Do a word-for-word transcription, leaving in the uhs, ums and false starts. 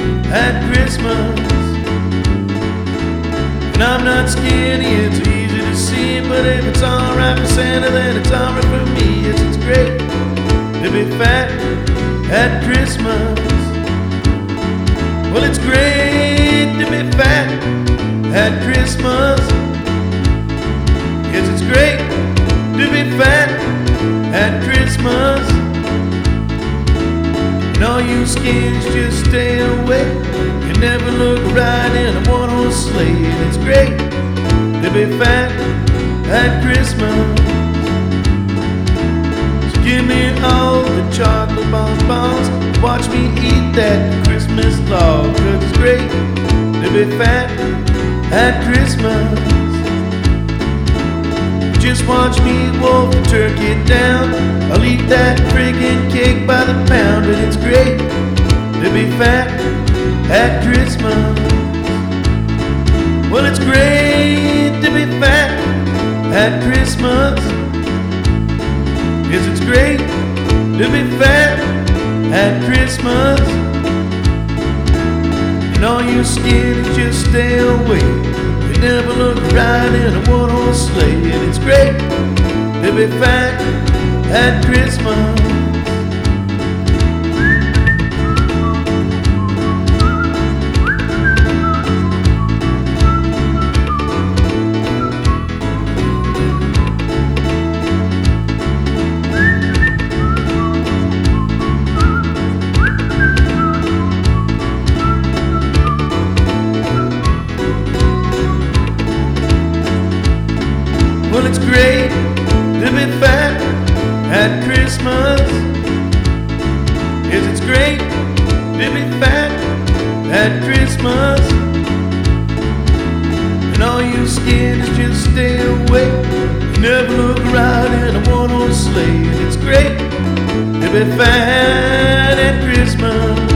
at Christmas. And I'm not skinny, it's easy to see, but if it's alright for Santa, then it's alright for me. Yes, it's great to be fat at Christmas. Well, it's great to be fat at Christmas. Yes, it's great to be fat at Christmas. And all you skinnies just stay away. You never look right in a one-horse sleigh. And it's great to be fat at Christmas. So give me all the chocolate bonbons, watch me eat that Christmas log. 'Cause it's great to be fat at Christmas. Just watch me wolf the turkey down. I'll eat that friggin' cake by the pound. And it's great to be fat at Christmas. Well, it's great to be fat at Christmas. Yes, it's great to be fat at Christmas. And all you skinny just stay away. You never look right in a one-horse sleigh. And it's great to be fat at Christmas. Well, it's great to be fat at Christmas. Yes, it's great to be fat at Christmas. And all you skinnies just stay away. You never look right in a one-horse sleigh. And it's great to be fat at Christmas.